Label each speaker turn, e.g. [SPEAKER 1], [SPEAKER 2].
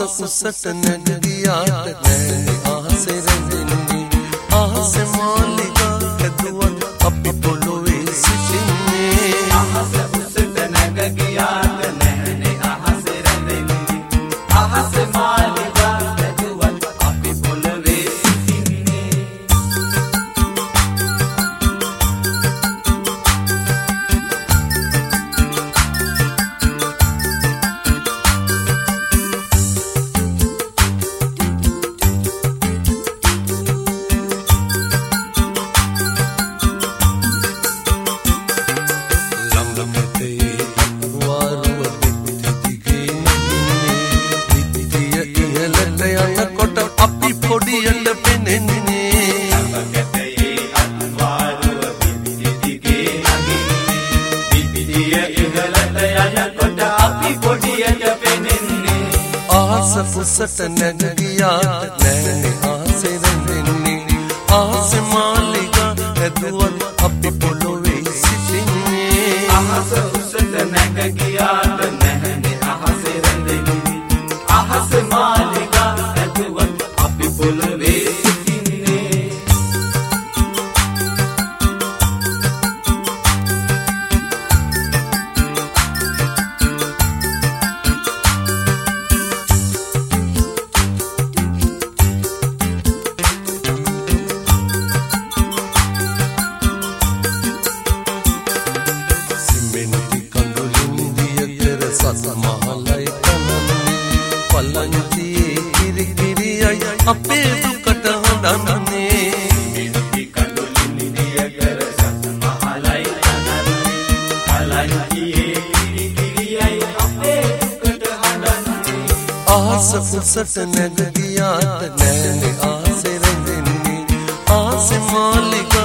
[SPEAKER 1] උසට නැග ගියාට නෑනේ ආසෙ රැඳෙන්නේ ආස මාලිගා හැදුවත් අපි පොළොවේ සිටින්නේ
[SPEAKER 2] ආස උසට නැග ගියාට නෑනේ ආස රැඳෙන්නේ ආස මාලිගා හැදුවත් අපි පොළොවේ සිටින්නේ
[SPEAKER 1] පොඩියට පෙනෙන්නේ
[SPEAKER 2] ළඟකතේ අත්වාරුව පිපිටි දිගේ නගින්නේ පිපිටිය ඉහළට යනකොට අපි පොඩියට පෙනෙන්නේ
[SPEAKER 1] ආස උසට නැග ගියාට නෑනේ ආසෙ රැඳෙන්නේ ආස මාලිගා හැදුවත් අපි පොළොවේ සිටින්නේ
[SPEAKER 2] ආස උසට නැග ගියාට නෑනේ ආස රැඳෙන්නේ ආස මාලිගා හැදුවත් අපි පොළොවේ සිටින්නේ
[SPEAKER 1] සිමෙන්ති කඳුලින් දිය කර සත් මහලයි කනන්නේ පලංචියේ කිරිකිරියයි අපේ දුකට හඬන්නේ
[SPEAKER 2] මිනිති කඳුලින් දිය කර සත් මහලයි කනන්නේ පලංචියේ කිරිකිරියයි අපේ දුකට හඬන්නේ
[SPEAKER 1] ආස උසට නැග ගියාට නෑනේ ආසෙ රැඳෙන්නේ ආසෙ මාලිගා